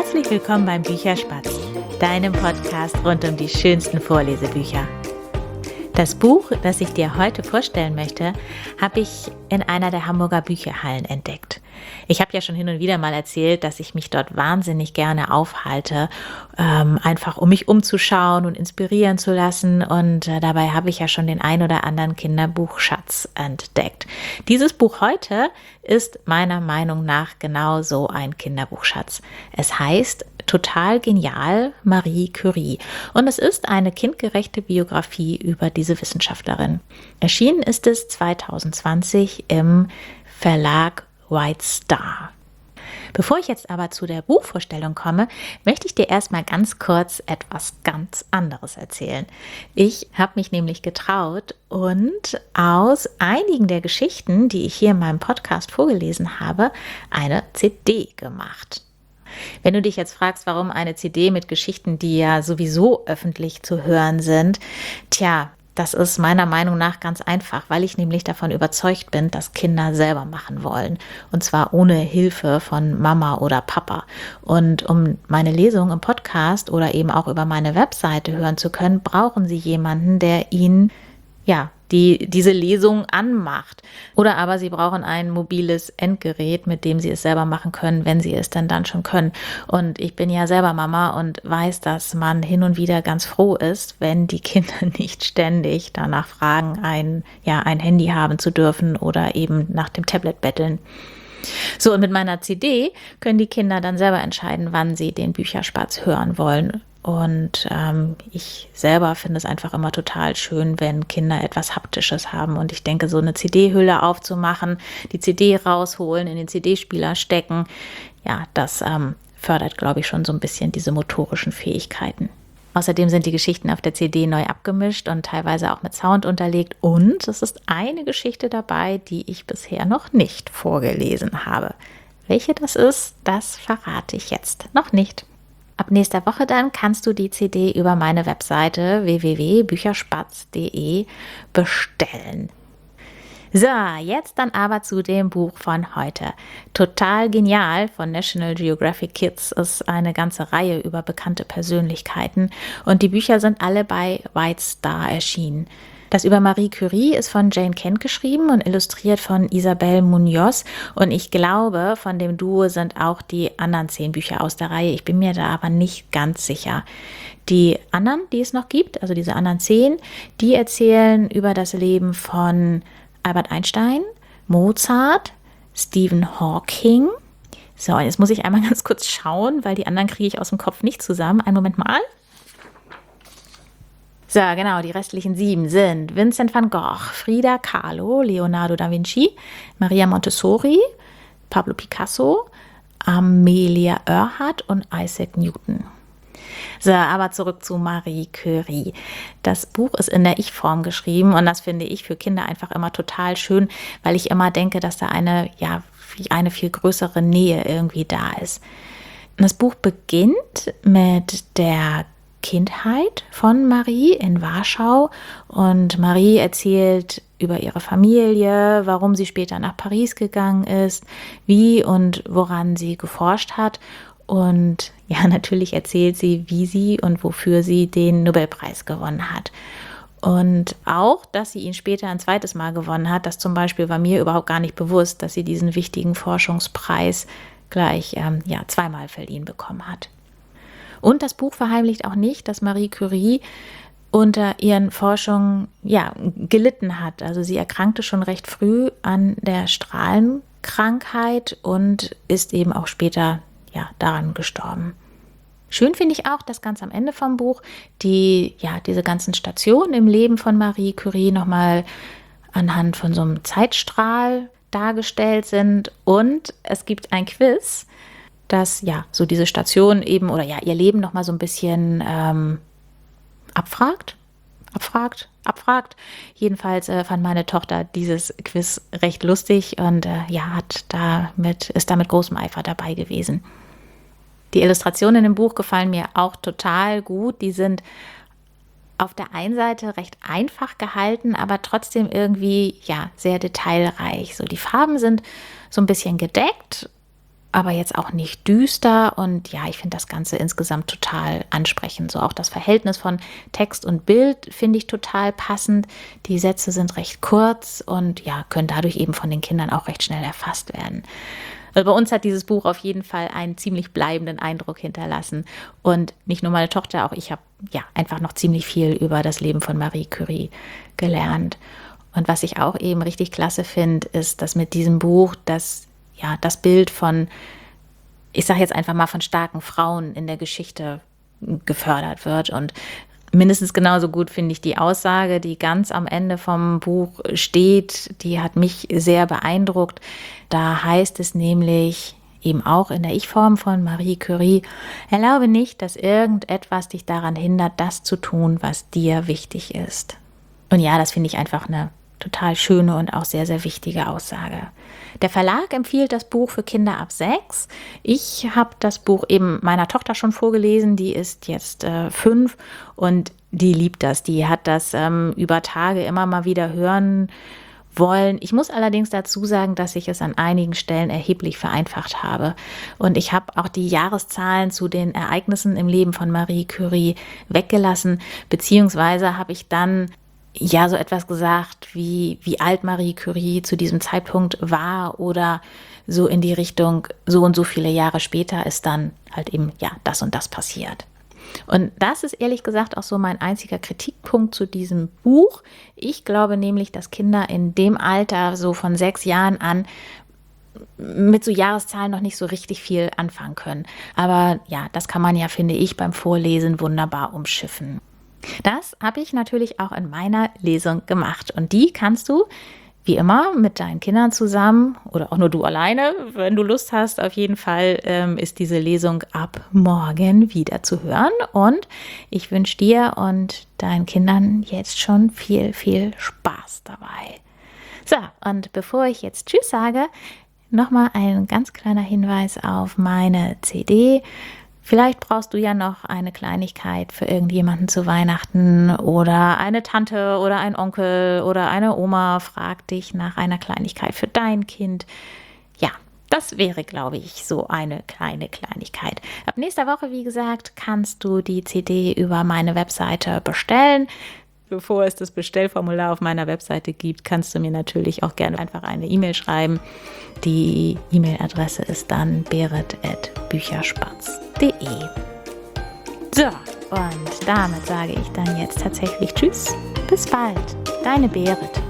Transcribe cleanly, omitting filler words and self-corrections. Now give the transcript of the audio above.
Herzlich willkommen beim Bücherspatz, deinem Podcast rund um die schönsten Vorlesebücher. Das Buch, das ich dir heute vorstellen möchte, habe ich in einer der Hamburger Bücherhallen entdeckt. Ich habe ja schon hin und wieder mal erzählt, dass ich mich dort wahnsinnig gerne aufhalte, einfach um mich umzuschauen und inspirieren zu lassen. Und dabei habe ich ja schon den ein oder anderen Kinderbuchschatz entdeckt. Dieses Buch heute ist meiner Meinung nach genau so ein Kinderbuchschatz. Es heißt Total genial, Marie Curie. Und es ist eine kindgerechte Biografie über diese Wissenschaftlerin. Erschienen ist es 2020 im Verlag White Star. Bevor ich jetzt aber zu der Buchvorstellung komme, möchte ich dir erstmal ganz kurz etwas ganz anderes erzählen. Ich habe mich nämlich getraut und aus einigen der Geschichten, die ich hier in meinem Podcast vorgelesen habe, eine CD gemacht. Wenn du dich jetzt fragst, warum eine CD mit Geschichten, die ja sowieso öffentlich zu hören sind, das ist meiner Meinung nach ganz einfach, weil ich nämlich davon überzeugt bin, dass Kinder selber machen wollen. Und zwar ohne Hilfe von Mama oder Papa. Und um meine Lesung im Podcast oder eben auch über meine Webseite hören zu können, brauchen sie jemanden, der ihnen diese Lesung anmacht. Oder aber sie brauchen ein mobiles Endgerät, mit dem sie es selber machen können, wenn sie es denn dann schon können. Und ich bin ja selber Mama und weiß, dass man hin und wieder ganz froh ist, wenn die Kinder nicht ständig danach fragen, ein Handy haben zu dürfen oder eben nach dem Tablet betteln. So, und mit meiner CD können die Kinder dann selber entscheiden, wann sie den Bücherspatz hören wollen. Und ich selber finde es einfach immer total schön, wenn Kinder etwas Haptisches haben. Und ich denke, so eine CD-Hülle aufzumachen, die CD rausholen, in den CD-Spieler stecken, das fördert, glaube ich, schon so ein bisschen diese motorischen Fähigkeiten. Außerdem sind die Geschichten auf der CD neu abgemischt und teilweise auch mit Sound unterlegt. Und es ist eine Geschichte dabei, die ich bisher noch nicht vorgelesen habe. Welche das ist, das verrate ich jetzt noch nicht. Ab nächster Woche dann kannst du die CD über meine Webseite www.bücherspatz.de bestellen. So, jetzt dann aber zu dem Buch von heute. Total genial von National Geographic Kids ist eine ganze Reihe über bekannte Persönlichkeiten und die Bücher sind alle bei White Star erschienen. Das über Marie Curie ist von Jane Kent geschrieben und illustriert von Isabel Munoz. Und ich glaube, von dem Duo sind auch die anderen 10 Bücher aus der Reihe. Ich bin mir da aber nicht ganz sicher. Die anderen, die es noch gibt, also diese anderen 10, die erzählen über das Leben von Albert Einstein, Mozart, Stephen Hawking. So, jetzt muss ich einmal ganz kurz schauen, weil die anderen kriege ich aus dem Kopf nicht zusammen. Einen Moment mal. So, genau, die restlichen 7 sind Vincent van Gogh, Frida Kahlo, Leonardo da Vinci, Maria Montessori, Pablo Picasso, Amelia Earhart und Isaac Newton. So, aber zurück zu Marie Curie. Das Buch ist in der Ich-Form geschrieben und das finde ich für Kinder einfach immer total schön, weil ich immer denke, dass da eine viel größere Nähe irgendwie da ist. Das Buch beginnt mit der Kindheit von Marie in Warschau und Marie erzählt über ihre Familie, warum sie später nach Paris gegangen ist, wie und woran sie geforscht hat und natürlich erzählt sie, wie sie und wofür sie den Nobelpreis gewonnen hat. Und auch, dass sie ihn später ein zweites Mal gewonnen hat, das zum Beispiel war mir überhaupt gar nicht bewusst, dass sie diesen wichtigen Forschungspreis gleich zweimal verliehen bekommen hat. Und das Buch verheimlicht auch nicht, dass Marie Curie unter ihren Forschungen gelitten hat. Also sie erkrankte schon recht früh an der Strahlenkrankheit und ist eben auch später daran gestorben. Schön finde ich auch, dass ganz am Ende vom Buch diese ganzen Stationen im Leben von Marie Curie nochmal anhand von so einem Zeitstrahl dargestellt sind. Und es gibt ein Quiz, das so diese Station eben oder ihr Leben noch mal so ein bisschen abfragt. Jedenfalls fand meine Tochter dieses Quiz recht lustig und ist da mit großem Eifer dabei gewesen. Die Illustrationen im Buch gefallen mir auch total gut. Die sind auf der einen Seite recht einfach gehalten, aber trotzdem irgendwie sehr detailreich. So die Farben sind so ein bisschen gedeckt. aber jetzt auch nicht düster. Und ja, ich finde das Ganze insgesamt total ansprechend. So auch das Verhältnis von Text und Bild finde ich total passend. Die Sätze sind recht kurz und ja, können dadurch eben von den Kindern auch recht schnell erfasst werden. Also bei uns hat dieses Buch auf jeden Fall einen ziemlich bleibenden Eindruck hinterlassen. Und nicht nur meine Tochter, auch ich habe ja einfach noch ziemlich viel über das Leben von Marie Curie gelernt. Und was ich auch eben richtig klasse finde, ist, dass mit diesem Buch das Bild von, ich sage jetzt einfach mal, von starken Frauen in der Geschichte gefördert wird. Und mindestens genauso gut finde ich die Aussage, die ganz am Ende vom Buch steht, die hat mich sehr beeindruckt. Da heißt es nämlich, eben auch in der Ich-Form von Marie Curie, erlaube nicht, dass irgendetwas dich daran hindert, das zu tun, was dir wichtig ist. Und ja, das finde ich einfach eine total schöne und auch sehr, sehr wichtige Aussage. Der Verlag empfiehlt das Buch für Kinder ab 6. Ich habe das Buch eben meiner Tochter schon vorgelesen, die ist jetzt 5 und die liebt das. Die hat das über Tage immer mal wieder hören wollen. Ich muss allerdings dazu sagen, dass ich es an einigen Stellen erheblich vereinfacht habe. Und ich habe auch die Jahreszahlen zu den Ereignissen im Leben von Marie Curie weggelassen, beziehungsweise habe ich dann ja so etwas gesagt, wie alt Marie Curie zu diesem Zeitpunkt war oder so in die Richtung, so und so viele Jahre später ist dann halt eben ja das und das passiert. Und das ist ehrlich gesagt auch so mein einziger Kritikpunkt zu diesem Buch. Ich glaube nämlich, dass Kinder in dem Alter, so von 6 Jahren an, mit so Jahreszahlen noch nicht so richtig viel anfangen können. Aber ja, das kann man ja, finde ich, beim Vorlesen wunderbar umschiffen. Das habe ich natürlich auch in meiner Lesung gemacht und die kannst du wie immer mit deinen Kindern zusammen oder auch nur du alleine, wenn du Lust hast. Auf jeden Fall ist diese Lesung ab morgen wieder zu hören und ich wünsche dir und deinen Kindern jetzt schon viel, viel Spaß dabei. So, und bevor ich jetzt Tschüss sage, nochmal ein ganz kleiner Hinweis auf meine CD. Vielleicht brauchst du ja noch eine Kleinigkeit für irgendjemanden zu Weihnachten oder eine Tante oder ein Onkel oder eine Oma fragt dich nach einer Kleinigkeit für dein Kind. Ja, das wäre, glaube ich, so eine kleine Kleinigkeit. Ab nächster Woche, wie gesagt, kannst du die CD über meine Webseite bestellen. Bevor es das Bestellformular auf meiner Webseite gibt, kannst du mir natürlich auch gerne einfach eine E-Mail schreiben. Die E-Mail-Adresse ist dann berit@bücherspatz.de. So, und damit sage ich dann jetzt tatsächlich Tschüss. Bis bald, deine Berit.